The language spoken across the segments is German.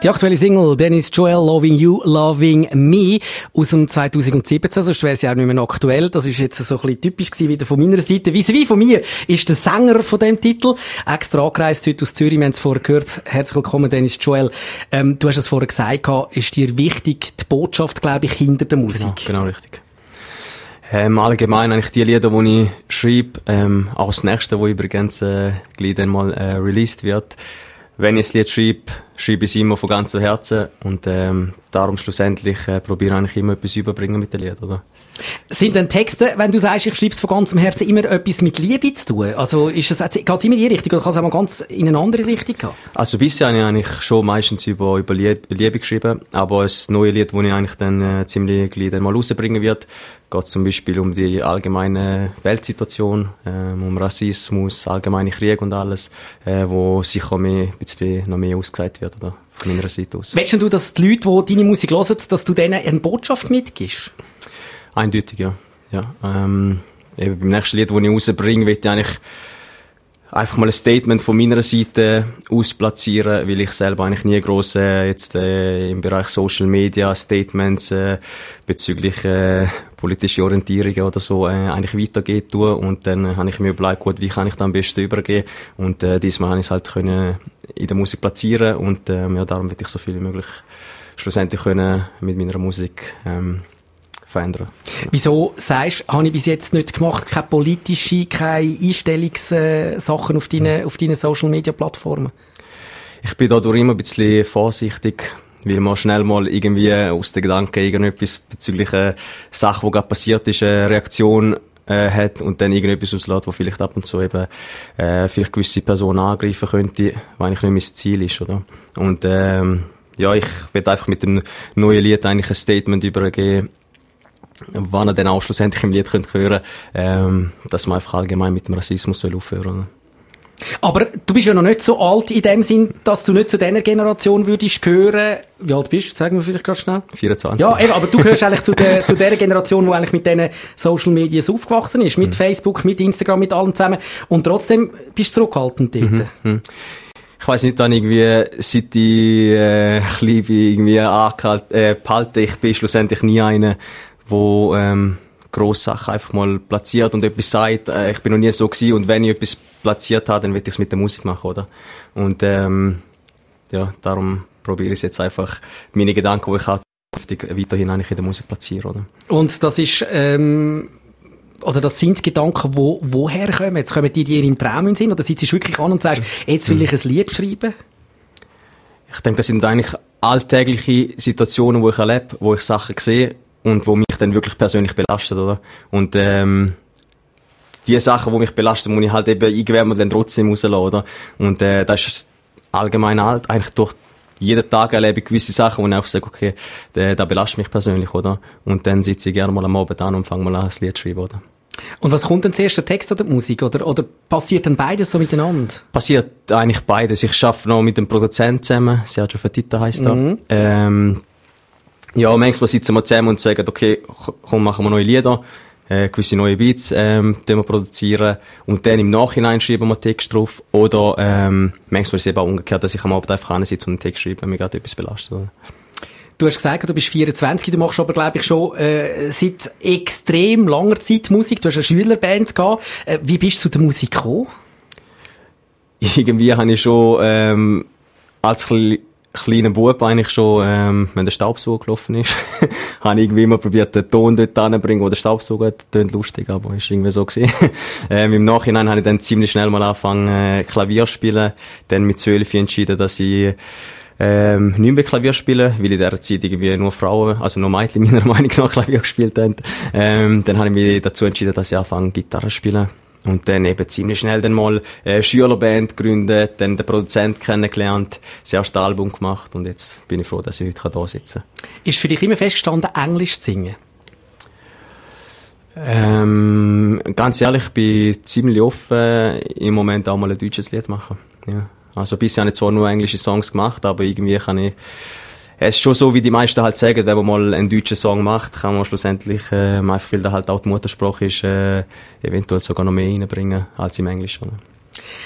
Die aktuelle Single Dennis Joel, Loving You, Loving Me, aus dem 2017, sonst wäre sie auch nicht mehr aktuell. Das ist jetzt so ein bisschen typisch gewesen, wieder von meiner Seite. Vis-à-vis von mir ist der Sänger von dem Titel, extra angereist heute aus Zürich, wir haben es vorher gehört. Herzlich willkommen, Dennis Joel. Du hast es vorher gesagt, ist dir wichtig, die Botschaft, glaube ich, hinter der Musik. Genau richtig. Allgemein eigentlich die Lieder, die ich schreibe, auch das nächste, wo übrigens gleich dann mal released wird. Wenn ich ein Lied schreibe ich es immer von ganzem Herzen und darum schlussendlich probiere ich eigentlich immer etwas überbringen mit den Liedern, oder? Sind denn Texte, wenn du sagst, ich schreibe es von ganzem Herzen, immer etwas mit Liebe zu tun? Also geht es immer in die Richtung oder kann es auch mal ganz in eine andere Richtung gehen? Also bisher habe ich eigentlich schon meistens über Liebe geschrieben, aber das neue Lied, das ich eigentlich dann ziemlich gleich dann mal rausbringen wird, geht zum Beispiel um die allgemeine Weltsituation, um Rassismus, allgemeine Krieg und alles, wo sicher ein bisschen noch mehr ausgesagt wird, oder? Von meiner Seite aus. Willst du, dass die Leute, die deine Musik hören, dass du denen eine Botschaft mitgibst? Eindeutig, ja. Eben beim nächsten Lied, das ich rausbringe, will ich eigentlich einfach mal ein Statement von meiner Seite aus platzieren, weil ich selber eigentlich nie gross im Bereich Social Media Statements bezüglich politische Orientierungen oder so eigentlich weitergehen tue. Und dann habe ich mir überlegt, gut, wie kann ich da am besten übergehen? Und diesmal habe ich es halt können in der Musik platzieren und darum will ich so viel wie möglich schlussendlich können mit meiner Musik verändern. Wieso sagst du, habe ich bis jetzt nicht gemacht, keine politische, keine Einstellungssachen auf deinen Social-Media-Plattformen? Ich bin dadurch immer ein bisschen vorsichtig, weil man schnell mal irgendwie aus den Gedanken irgendetwas bezüglich Sachen, die gerade passiert ist, eine Reaktion hat und dann irgendetwas auslässt, wo vielleicht ab und zu eben vielleicht gewisse Personen angreifen könnte, weil eigentlich nicht mein Ziel ist, oder? Und ich werde einfach mit dem neuen Lied eigentlich ein Statement übergeben, wann er dann auch schlussendlich im Lied hören könnt, dass man einfach allgemein mit dem Rassismus aufhören soll. Aber du bist ja noch nicht so alt in dem Sinn, dass du nicht zu dieser Generation würdest gehören. Wie alt bist du? Sagen wir vielleicht gerade schnell. 24. Ja, eben, aber du gehörst eigentlich zu der Generation, die eigentlich mit diesen Social Medias aufgewachsen ist. Mit Facebook, mit Instagram, mit allem zusammen. Und trotzdem bist du zurückhaltend dort. Ich weiss nicht, dann irgendwie, seit ich klein bin, irgendwie behalten. Ich bin schlussendlich nie einer, wo grosse Sachen einfach mal platziert und etwas sagt. Ich bin noch nie so gewesen und wenn ich etwas platziert habe, dann will ich es mit der Musik machen, oder? Und darum probiere ich es jetzt einfach, meine Gedanken, die ich habe, weiterhin eigentlich in der Musik platzieren, oder? Und das ist oder das sind Gedanken, woher kommen? Jetzt kommen die dir im Traum in den Sinn oder sitzt du wirklich an und sagst, jetzt will ich ein Lied schreiben? Ich denke, das sind eigentlich alltägliche Situationen, wo ich erlebe, wo ich Sachen sehe und wo mich dann wirklich persönlich belastet, oder? Und die Sachen, die mich belasten, muss ich halt eben eingewärmt dann trotzdem rauslassen, oder? Und das ist allgemein halt, eigentlich durch jeden Tag erlebe ich gewisse Sachen, wo ich einfach sage, okay, da belastet mich persönlich, oder? Und dann sitze ich gerne mal am Abend an und fange mal an, ein Lied zu schreiben, oder? Und was kommt denn zuerst, der Text oder die Musik? Oder passiert dann beides so miteinander? Passiert eigentlich beides. Ich arbeite noch mit dem Produzenten zusammen, Sergio Fertitta heisst er. Manchmal sitzen wir zusammen und sagen, okay, komm, machen wir neue Lieder, gewisse neue Beats, wir produzieren und dann im Nachhinein schreiben wir Text drauf. Oder, manchmal ist es eben auch umgekehrt, dass ich am Abend einfach hinsitze und einen Text schreibe, wenn mich gerade etwas belastet, oder? Du hast gesagt, du bist 24, du machst aber, glaube ich, schon seit extrem langer Zeit Musik. Du hast eine Schülerband gehabt. Wie bist du zu der Musik gekommen? Irgendwie habe ich schon als kleiner Bub eigentlich schon, wenn der Staubsauger gelaufen ist, habe ich irgendwie immer probiert, den Ton dort hinzubringen, wo der Staubsauger tönt lustig, aber ist irgendwie so gewesen. Im Nachhinein habe ich dann ziemlich schnell mal angefangen, Klavier zu spielen. Dann mit 12 entschieden, dass ich nicht mehr Klavier spielen, weil in dieser Zeit irgendwie nur Frauen, also nur Mädchen meiner Meinung nach Klavier gespielt haben. Dann habe ich mich dazu entschieden, dass ich anfange, Gitarre zu spielen. Und dann eben ziemlich schnell dann mal Schülerband gegründet, dann den Produzenten kennengelernt, das erste Album gemacht und jetzt bin ich froh, dass ich heute da sitzen kann. Ist für dich immer festgestanden, Englisch zu singen? Ganz ehrlich, ich bin ziemlich offen, im Moment auch mal ein deutsches Lied machen. Ja. Also bisher habe ich zwar nur englische Songs gemacht, aber irgendwie kann ich, es ist schon so, wie die meisten halt sagen, wenn man mal einen deutschen Song macht, kann man schlussendlich, einfach weil da halt auch die Muttersprache ist, eventuell sogar noch mehr reinbringen als im Englischen.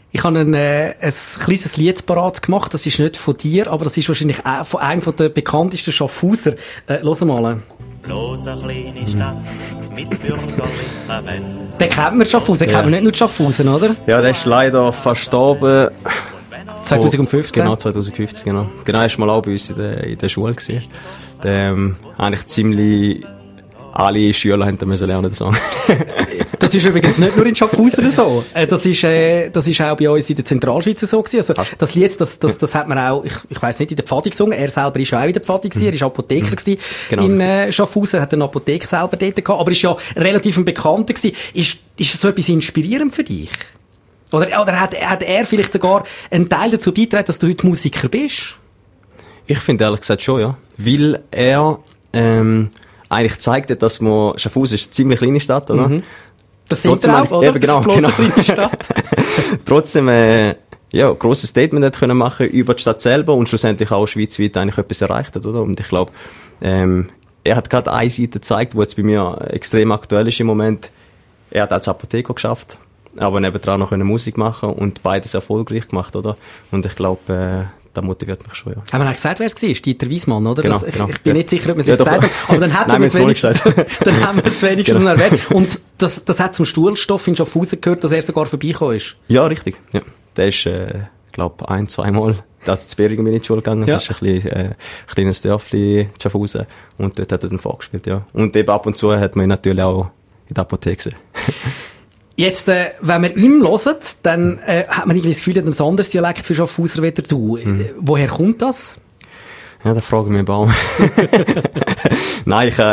Ich habe ein kleines Lied parat gemacht, das ist nicht von dir, aber das ist wahrscheinlich auch von einem der bekanntesten Schaffhauser. Hör mal. Bloß eine kleine Stadt mit bürgerlichen Wänden. Den kennt man Schaffhausen, den kennt man nicht nur Schaffhausen, oder? Ja, der ist leider verstorben. 2015? Genau, 2015, genau. Genau, er war mal auch bei uns in der Schule gewesen. Eigentlich ziemlich alle Schüler haben müssen lernen, den Song. Das ist übrigens nicht nur in Schaffhausen so. Das ist auch bei uns in der Zentralschweiz so gewesen. Also, das Lied, das hat man auch, ich weiss nicht, in der Pfadi gesungen. Er selber ist auch in der Pfadi gewesen. Er ist Apotheker gewesen. Genau. In Schaffhausen, hat eine Apotheke selber dort gehabt. Aber ist ja relativ ein Bekannter gewesen. Ist so etwas inspirierend für dich? Oder hat er vielleicht sogar einen Teil dazu beigetragen, dass du heute Musiker bist? Ich finde ehrlich gesagt schon, ja. Weil er, eigentlich zeigt hat, dass man, Schaffhausen ist eine ziemlich kleine Stadt, oder? Mhm. Das sind wir auch, oder? Eben, genau. Eine kleine Stadt. Trotzdem, grosses Statement hat können machen über die Stadt selber und schlussendlich auch schweizweit eigentlich etwas erreicht hat, oder? Und ich glaube, er hat gerade eine Seite gezeigt, die jetzt bei mir extrem aktuell ist im Moment. Er hat als Apotheker geschafft, aber nebendran noch Musik machen und beides erfolgreich gemacht, oder? Und ich glaube, das motiviert mich schon, ja. Haben wir auch gesagt, wer es war? Dieter Wiesmann, oder? Genau, ich bin nicht sicher, ob wir es jetzt gesagt haben, aber dann hätten wir es wenigstens noch erwähnt. Und das hat zum Stuhlstoff in Schaffhausen gehört, dass er sogar vorbeigekommen ist. Ja, richtig. Ja. Der ist, glaube 1-2 Mal, also zu Beringen bin ich in die Schule gegangen. Ja. Das ist ein kleines Dörfli in Schaffhausen. Und dort hat er dann vorgespielt, ja. Und eben ab und zu hat man ihn natürlich auch in der Apotheke gesehen. Jetzt, wenn wir ihm hören, dann hat man irgendwie das Gefühl, er hat ein anderes Dialekt für Schaffhauser wie du. Woher kommt das? Ja, da fragen wir Baum. Nein, ich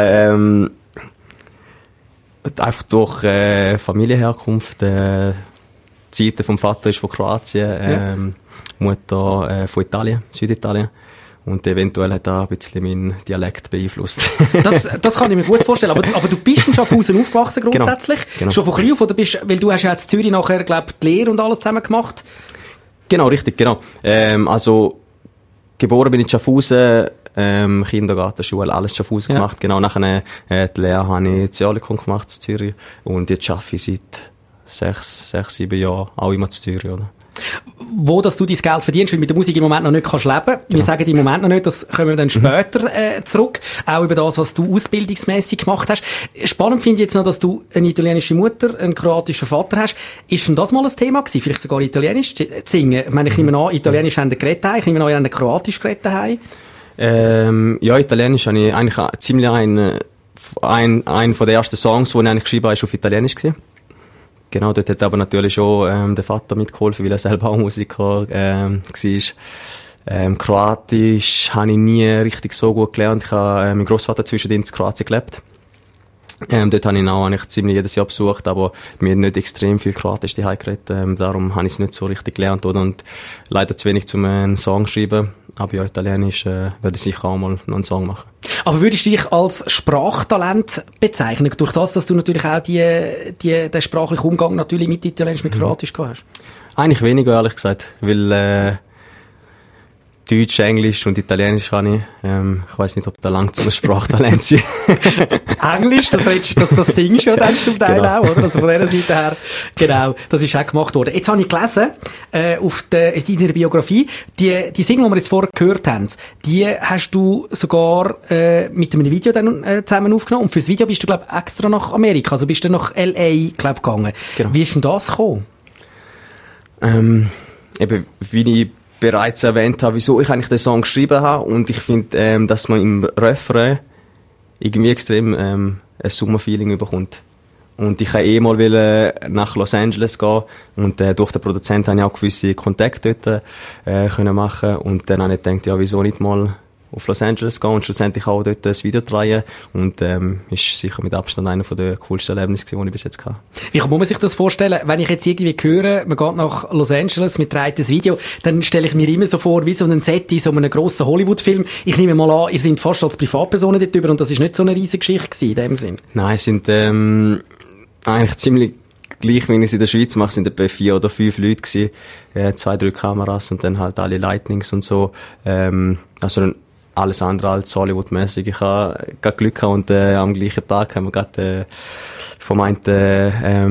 einfach durch Familienherkunft. Die Seite vom Vater ist von Kroatien, Mutter von Italien, Süditalien. Und eventuell hat er ein bisschen meinen Dialekt beeinflusst. Das kann ich mir gut vorstellen. Aber du bist in Schaffhausen aufgewachsen grundsätzlich? Genau. Schon von klein auf, oder weil du hast ja jetzt in Zürich nachher, glaub, die Lehre und alles zusammen gemacht? Genau, richtig, genau. Also, geboren bin ich in Schaffhausen, Kindergarten, Schule, alles in Schaffhausen gemacht. Genau, nachher die Lehre habe ich in Zürlikon gemacht, in Zürich. Und jetzt arbeite ich seit 6-7 Jahren auch immer in Zürich, oder? Wo dass du dein Geld verdienst, weil mit der Musik im Moment noch nicht kannst leben. Genau. Wir sagen im Moment noch nicht, das kommen wir dann später zurück. Auch über das, was du ausbildungsmässig gemacht hast. Spannend finde ich jetzt noch, dass du eine italienische Mutter, einen kroatischen Vater hast. Ist denn das mal ein Thema gewesen? Vielleicht sogar Italienisch zu singen? Ich meine, ich nehme an, Italienisch haben geredet, ich nehme an, ihr habt Kroatisch geredet. Ja, Italienisch habe ich eigentlich ziemlich ein von den ersten Songs, die ich eigentlich geschrieben habe, ist auf Italienisch gewesen. Genau, dort hat aber natürlich schon der Vater mitgeholfen, weil er selber auch Musiker war. Kroatisch habe ich nie richtig so gut gelernt. Ich habe mein Großvater zwischendrin in Kroatien gelebt. Dort habe ich auch eigentlich ziemlich jedes Jahr besucht, aber mir hat nicht extrem viel Kroatisch daheim geredet. Darum habe ich es nicht so richtig gelernt, oder? Und leider zu wenig zum einen Song schreiben. Aber ja, Italienisch werde ich sicher auch mal noch einen Song machen. Aber würdest du dich als Sprachtalent bezeichnen? Durch das, dass du natürlich auch den sprachlichen Umgang natürlich mit Italienisch, mit Kroatisch gehabt hast? Eigentlich weniger, ehrlich gesagt. Weil Deutsch, Englisch und Italienisch kann ich. Ich weiss nicht, ob da lang zum Sprachtalent sind. Englisch, das singst du ja dann zum Teil auch, oder? Also von dieser Seite her, genau, das ist auch gemacht worden. Jetzt habe ich gelesen, in deiner Biografie, die Single, die wir jetzt vorher gehört haben, die hast du sogar mit einem Video dann zusammen aufgenommen. Und fürs Video bist du, glaube ich, extra nach Amerika, also bist du nach L.A., glaube ich, gegangen. Genau. Wie ist denn das gekommen? Eben, wie ich bereits erwähnt habe, wieso ich eigentlich den Song geschrieben habe. Und ich finde, dass man im Refrain irgendwie extrem ein Sommerfeeling bekommt. Und ich wollte mal nach Los Angeles gehen. Und durch den Produzenten habe ich auch gewisse Kontakte dort können machen. Und dann habe ich gedacht, ja, wieso nicht mal auf Los Angeles gehen und schlussendlich auch dort ein Video drehen. Und ist sicher mit Abstand einer der coolsten Erlebnisse, die ich bis jetzt hatte. Wie kann man sich das vorstellen? Wenn ich jetzt irgendwie höre, man geht nach Los Angeles, man dreht ein Video, dann stelle ich mir immer so vor, wie so ein Set in so einem grossen Hollywood-Film. Ich nehme mal an, ihr seid fast als Privatpersonen dort drüber und das ist nicht so eine riesige Geschichte gewesen, in dem Sinn. Nein, es sind eigentlich ziemlich gleich, wie ich es in der Schweiz mache, sind etwa 4 oder 5 Leute gewesen. 2-3 Kameras und dann halt alle Lightnings und so. Also alles andere als Hollywood-mäßig. Ich habe gerade Glück gehabt und am gleichen Tag haben wir gerade vom einen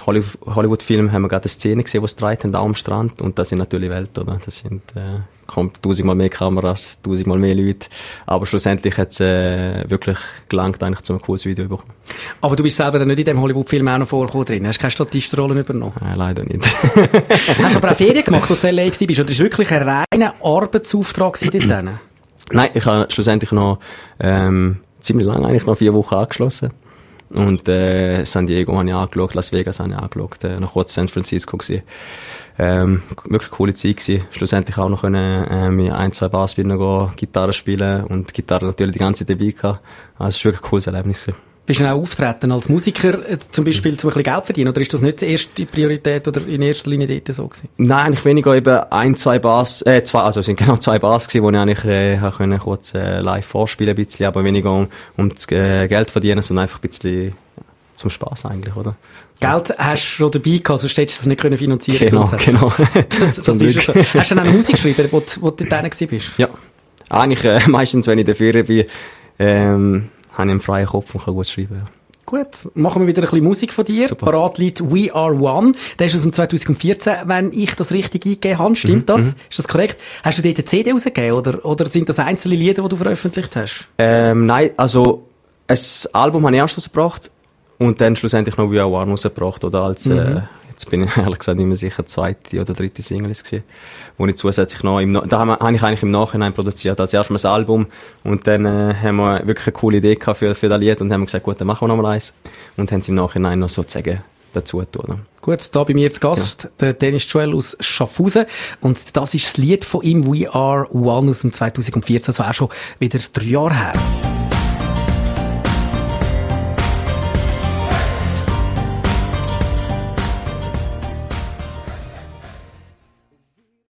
Hollywood-Film haben wir gerade eine Szene gesehen, die es gedreht haben, am Strand. Und das sind natürlich Welten, oder? Das sind, kommt 1000-mal mehr Kameras, 1000-mal mehr Leute. Aber schlussendlich hat es wirklich gelangt, eigentlich zu einem cooles Video bekommen. Aber du bist selber dann nicht in dem Hollywood-Film auch noch vorgekommen drin? Hast du keine Statistenrolle übernommen? Nein, leider nicht. Hast du aber auch Ferien gemacht, als du in LA warst? Oder ist es wirklich ein reiner Arbeitsauftrag dort? Nein, ich habe schlussendlich noch ziemlich lange, eigentlich noch 4 Wochen angeschlossen. Und San Diego habe ich angeschaut, Las Vegas habe ich angeschaut, noch kurz San Francisco gewesen. Wirklich coole Zeit gewesen. Schlussendlich auch noch können in 1-2 Bars wieder Gitarre spielen und Gitarre natürlich die ganze Zeit dabei gehabt. Also es war wirklich ein cooles Erlebnis gewesen. Bist du auch auftreten als Musiker, zum Beispiel, um ein bisschen Geld verdienen? Oder ist das nicht die erste Priorität oder in erster Linie dort so gewesen? Nein, eigentlich weniger eben 1-2 Bars, also es sind genau 2 Bars gewesen, wo ich eigentlich können kurz live vorspielen ein bisschen, aber weniger um das Geld verdienen, sondern einfach ein bisschen zum Spass eigentlich, oder? Geld hast du schon dabei gehabt, sonst hättest du das nicht können finanzieren. Genau. Das ist so. Hast du dann auch Musik geschrieben, wo du dort bist? Ja. Eigentlich meistens, wenn ich in der Ferien bin, habe ich einen freien Kopf und kann gut schreiben. Ja. Gut, machen wir wieder ein bisschen Musik von dir. Super. Parat liegt We Are One. Der ist aus dem 2014, wenn ich das richtig eingegeben habe. Stimmt das? Ist das korrekt? Hast du dort eine CD rausgegeben oder sind das einzelne Lieder, die du veröffentlicht hast? Nein, also ein Album habe ich erst rausgebracht und dann schlussendlich noch We Are One rausgebracht. Oder als, jetzt bin ich ehrlich gesagt nicht mehr sicher, 2. oder 3. Singles gewesen, wo ich zusätzlich noch da habe ich eigentlich im Nachhinein produziert. Also erstmal das Album und dann haben wir wirklich eine coole Idee gehabt für das Lied und haben gesagt, gut, dann machen wir nochmal eins und haben es im Nachhinein noch sozusagen dazu getan. Gut, da bei mir zu Gast, der Dennis Joel aus Schaffhausen und das ist das Lied von ihm, We Are One aus dem 2014, also auch schon wieder 3 Jahre her.